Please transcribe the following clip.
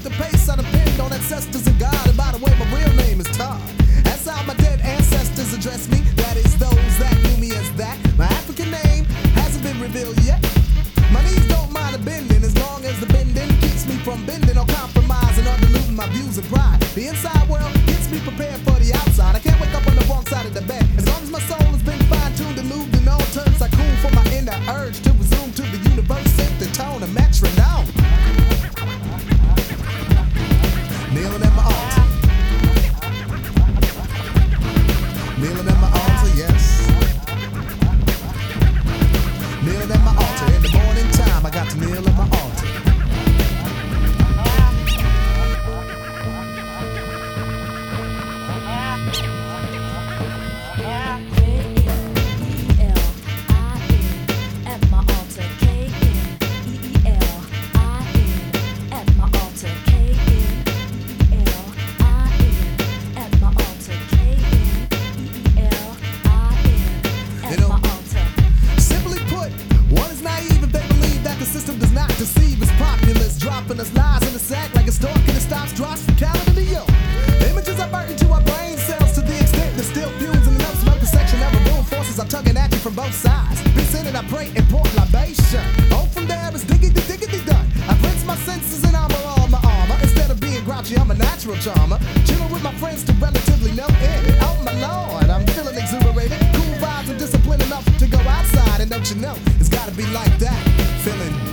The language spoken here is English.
the pace I depend on ancestors and God. And by the way, my real name is Todd. That's how my dead ancestors address me. That is those that knew me as that. My African name hasn't been revealed yet. My knees don't mind a bending as long as the bending keeps me from bending or compromising or diluting my views and pride. The inside world gets me prepared for the outside. I can't wake up on the wrong side of the bed. As long as my soul has been fine-tuned and moved in all terms, I cool for my inner urge to resume to the universe, set the tone, a metronome. Kneeling at my altar. Kneeling at my altar, yes. Kneeling at my altar. In the morning time, I got to kneel at my altar. Deceive is populace, dropping us lies in the sack like a stork and it stops drops from calendar to yo. Images are burnt into our brain cells to the extent that still fumes in the no smoke section. Every boom forces are tugging at you from both sides. Be sinning, I pray and pour libation. Oh, from there it's diggity done. I rinse my senses and armor all my armor. Instead of being grouchy, I'm a natural charmer. Chilling with my friends to relatively no end. Oh my lord, I'm feeling exuberated. Cool vibes and discipline enough to go outside. And don't you know, it's gotta be like that. Feeling